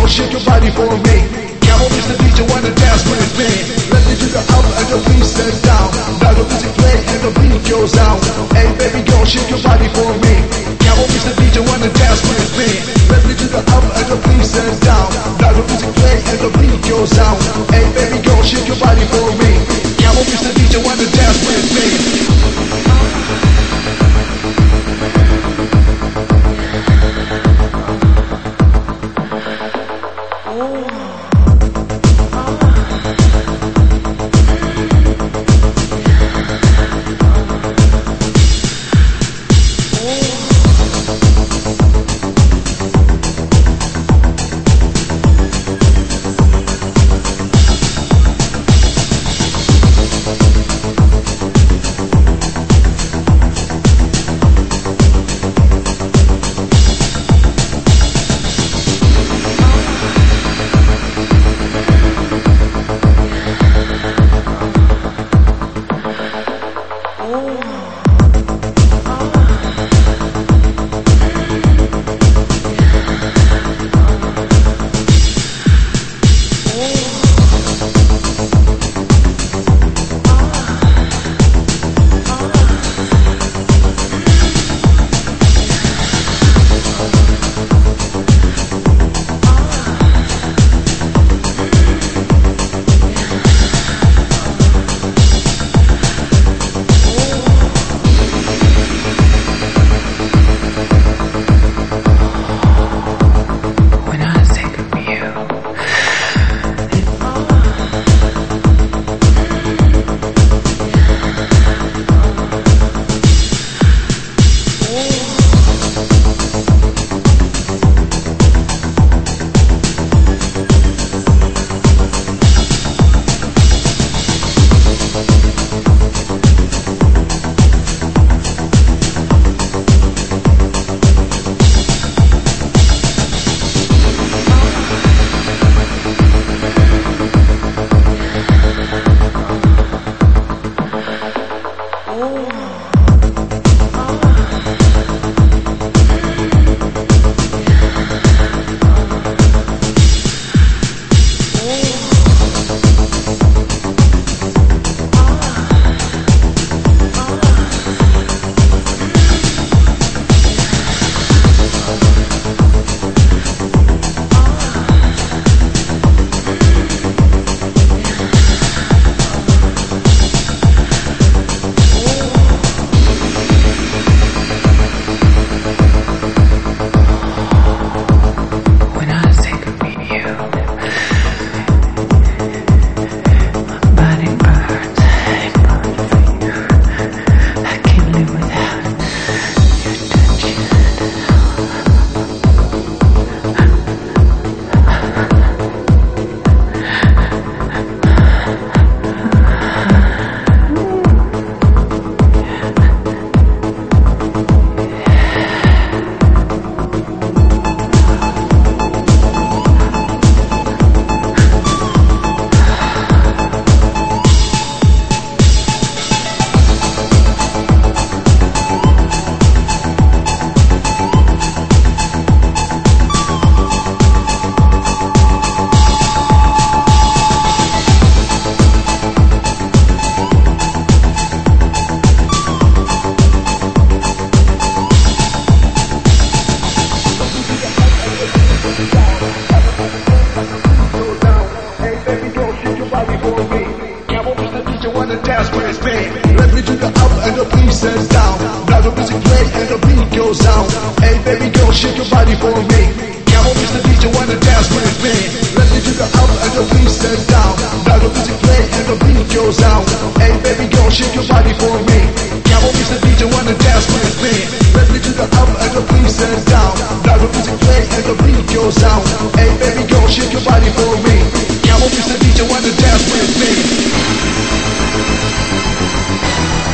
shake your body for me. Camel is the DJ, wanna dance with me. Let me do the up and the beat set down. Now the music play and the beat goes out. Hey baby girl, shake your body for me. Camel is the DJ, wanna dance with me. Let me do the up and the beat set down. Now the music play and the beat goes out. Hey baby girl, shake your body for me. Camel is the DJ, wanna dance with me. Dance with me. Let me do the up and the beat sets down. Now the music play and the beat goes out. Hey baby girl, shake your body for me. Camel is the DJ, wanna dance with me. Let me do the up and the beat sets down. Now the music play and the beat goes out. Hey baby girl, shake your body for me. Camel is the DJ, wanna dance with me. Let me do the up and the beat sets down. Now the music play and the beat goes out. Hey baby girl, shake your body for me. Camel is the DJ, wanna dance with me.